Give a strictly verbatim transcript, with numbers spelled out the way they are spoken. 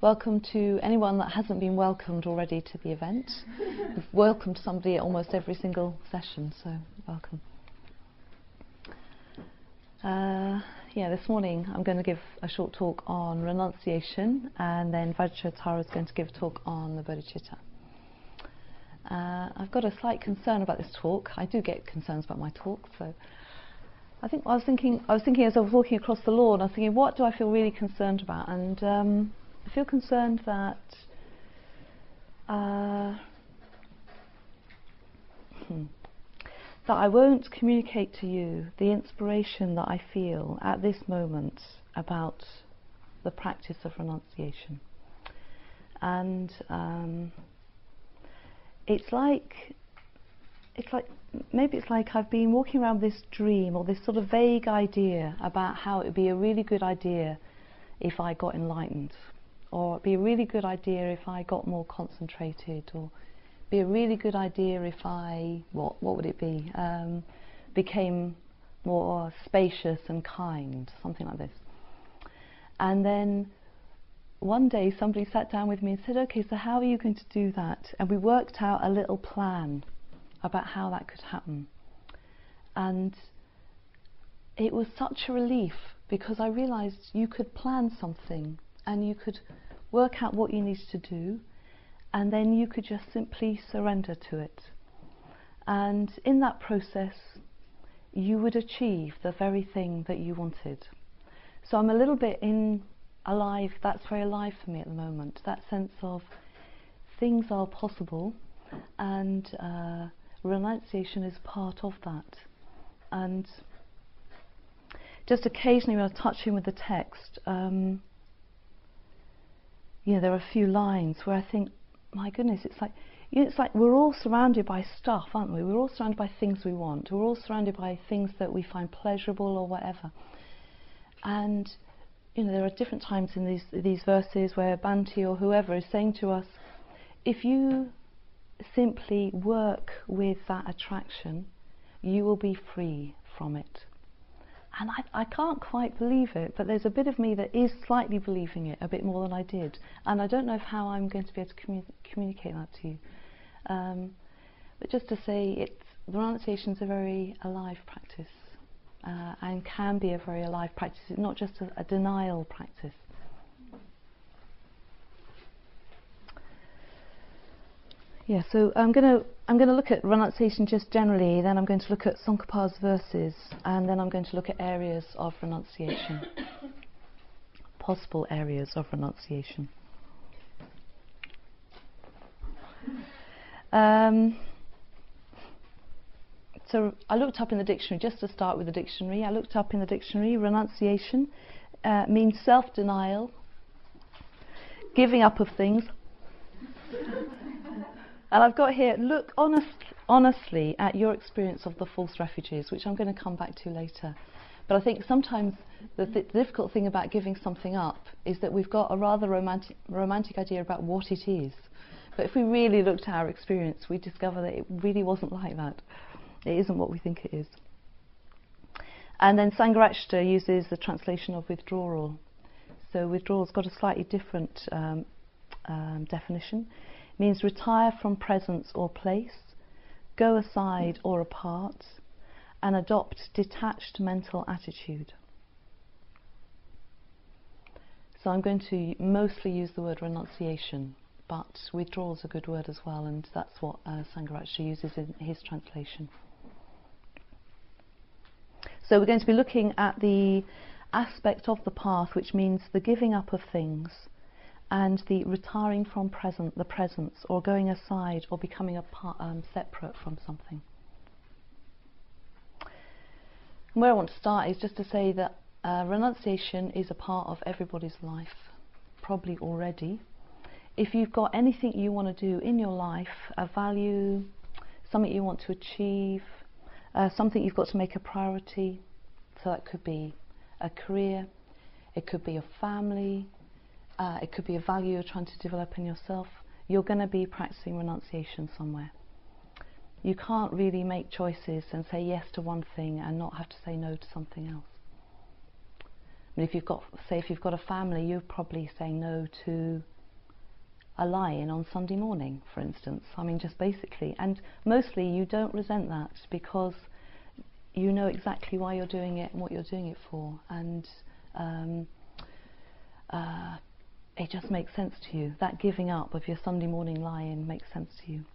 welcome to anyone that hasn't been welcomed already to the event. We've welcomed somebody at almost every single session, so welcome. Uh, yeah, this morning I'm going to give a short talk on renunciation, and then Vajratara is going to give a talk on the bodhicitta. Uh, I've got a slight concern about this talk. I do get concerns about my talk, so I think I was thinking. I was thinking as I was walking across the lawn. I was thinking, what do I feel really concerned about? And um, I feel concerned that uh, hmm, that I won't communicate to you the inspiration that I feel at this moment about the practice of renunciation. And um, it's like. It's like, maybe it's like I've been walking around this dream or this sort of vague idea about how it would be a really good idea if I got enlightened, or it'd be a really good idea if I got more concentrated, or be a really good idea if I, what, what would it be, um, became more spacious and kind, something like this. And then one day somebody sat down with me and said, okay, so how are you going to do that? And we worked out a little plan about how that could happen. And it was such a relief, because I realized you could plan something and you could work out what you needed to do, and then you could just simply surrender to it. And in that process you would achieve the very thing that you wanted. So I'm a little bit in alive, that's very alive for me at the moment, that sense of things are possible, and uh, renunciation is part of that. And just occasionally when I was touching with the text, um, you know, there are a few lines where I think, my goodness, it's like, you know, it's like we're all surrounded by stuff, aren't we? We're all surrounded by things we want. We're all surrounded by things that we find pleasurable or whatever. And you know, there are different times in these these verses where Bhante or whoever is saying to us, if you simply work with that attraction, you will be free from it. And I, I can't quite believe it, but there's a bit of me that is slightly believing it a bit more than I did, and I don't know how I'm going to be able to commu- communicate that to you. Um, but just to say, it's, the renunciation is a very alive practice, uh, and can be a very alive practice. It's not just a, a denial practice. Yeah, so I'm going to I'm going to look at renunciation just generally, then I'm going to look at Tsongkhapa's verses, and then I'm going to look at areas of renunciation, possible areas of renunciation. Um, so I looked up in the dictionary, just to start with the dictionary, I looked up in the dictionary, renunciation uh, means self-denial, giving up of things. And I've got here, look honest, honestly at your experience of the false refugees, which I'm going to come back to later. But I think sometimes the, th- the difficult thing about giving something up is that we've got a rather romantic, romantic idea about what it is. But if we really looked at our experience, we discover that it really wasn't like that. It isn't what we think it is. And then Sangharakshita uses the translation of withdrawal. So withdrawal's got a slightly different um, um, definition. Means retire from presence or place, go aside or apart, and adopt detached mental attitude. So I'm going to mostly use the word renunciation, but withdrawal is a good word as well, and that's what uh, Sangharakshita uses in his translation. So we're going to be looking at the aspect of the path which means the giving up of things, and the retiring from present, the presence, or going aside, or becoming a part, um, separate from something. And where I want to start is just to say that uh, renunciation is a part of everybody's life, probably already. If you've got anything you want to do in your life, a value, something you want to achieve, uh, something you've got to make a priority, so that could be a career, it could be a family, Uh, it could be a value you're trying to develop in yourself, you're going to be practicing renunciation somewhere. You can't really make choices and say yes to one thing and not have to say no to something else. I mean, if you've got, say if you've got a family, you're probably saying no to a lie-in on Sunday morning, for instance. I mean, just basically. And mostly you don't resent that because you know exactly why you're doing it and what you're doing it for. And um, uh, it just makes sense to you. That giving up of your Sunday morning lie-in makes sense to you.